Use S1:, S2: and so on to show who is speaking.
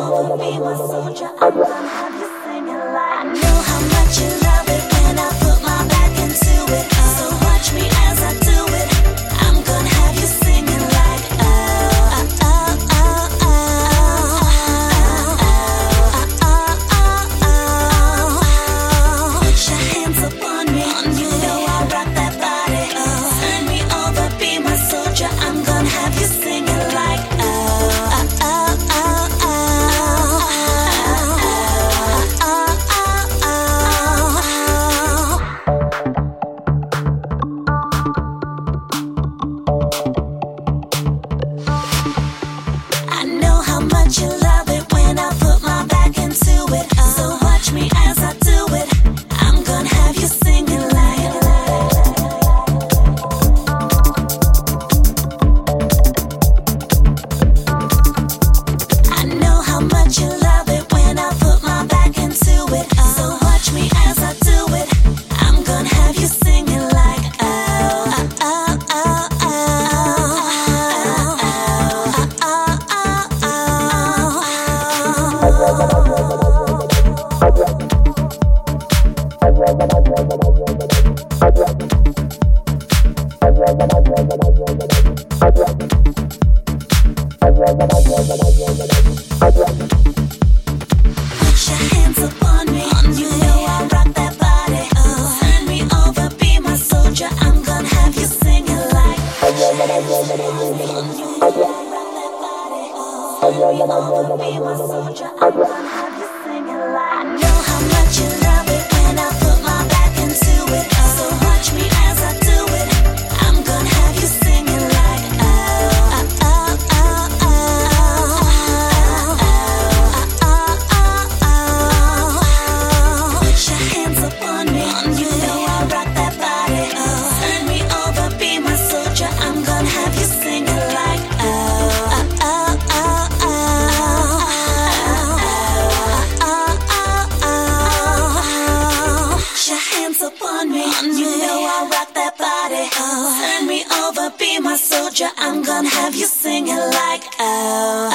S1: over, be my soldier. I'm gonna have you singing like I know how much you love it when I put my back into it. So watch me as I do it. I'm gonna have you singing like oh, oh, oh, oh, oh, oh, oh. Put your hands up on me. You know I rock that body. Turn me over, be my soldier. I'm gonna have you singing like oh, oh, oh, oh, I know how much you love it when I put my back into it. So watch me as I do it. I'm gonna have you singing like I know how much you love it when I put my back into it. So watch me as I do it. I'm gonna have you singing like oh, oh, oh, oh, put your hands up on me. You know I rock that body. Turn me over, be my soldier. I'm gonna have you singing like you know I rock that body. Turn me over, be my soldier. I'm gonna have you singing like I know how much you love it when I put my back into it. So watch me as I do it. I'm gonna have you singing like oh, oh, oh, oh, put your hands up on me. You know I rock that body. Turn me over, be my soldier. I'm gonna have you singing like oh, oh, oh, oh, put your hands up on me. You know I rock that body. Turn me over, be my soldier. I'm gonna have you singing like oh.